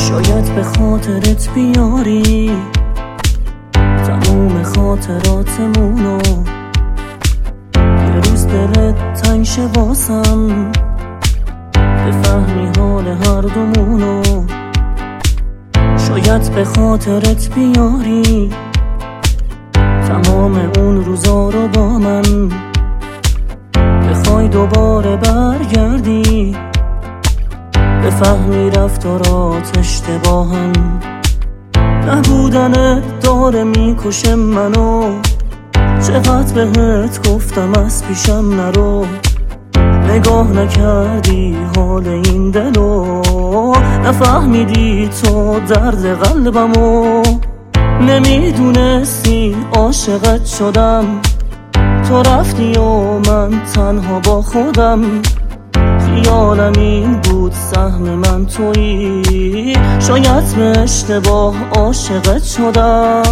شاید به خاطرت بیاری تموم خاطراتمونو، یه روز دلت تنگ شه واسم، بفهمی حال هر دومونو. شاید به خاطرت بیاری تمام اون روزا رو با من، بخوای دوباره برگردی بفهمی رفتارات اشتباهن. نبودنت داره میکشه منو، چقدر بهت گفتم از پیشم نرو، نگاه نکردی حال این دلو، نفهمیدی تو درد قلبمو، نمیدونستی عاشقت شدم، تو رفتی و من تنها با خودم، خیالم این بود سهم من تویی، شاید به اشتباه عاشقت شدم.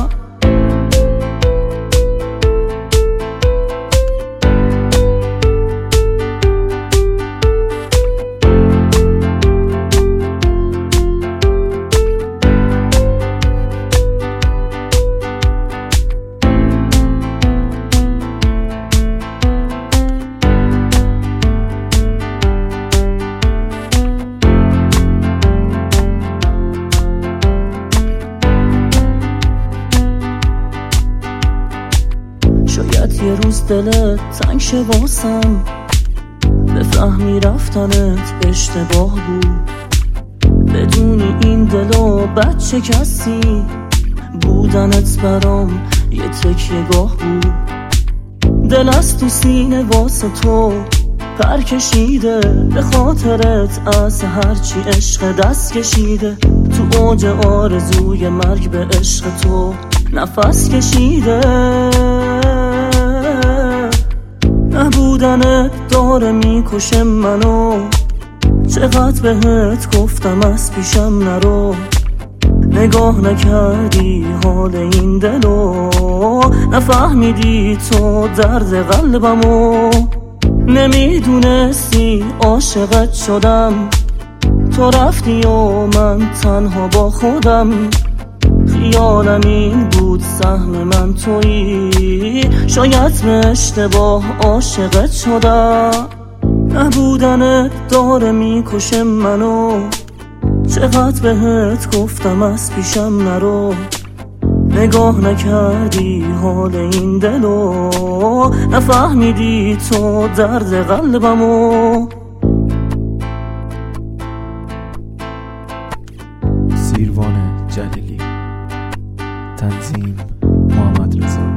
شاید یه روز دلت تنگ شه واسم، بفهمی رفتنت اشتباه بود، بدونی این دلو بچه کسی بودنت برام یه تکیه گاه بود. دل از تو سینه واسه تو پر کشیده، به خاطرت از هرچی عشق دست کشیده، تو اوج آرزوی مرگ به عشق تو نفس کشیده. نبودنت داره میکشه منو، چقدر بهت گفتم از پیشم نرو، نگاه نکردی حال این دلو، نفهمیدی تو درد قلبمو، نمیدونستی عاشقت شدم، تو رفتی و من تنها با خودم، خیالم این بود سهم من تویی، شاید به اشتباه عاشقت شدم. نبودنت داره میکشه منو، چقدر بهت گفتم از پیشم نرو، نگاه نکردی حال این دلو، نفهمیدی تو درد قلبمو. سیروان جلیلی، تنظیم محمد رضا.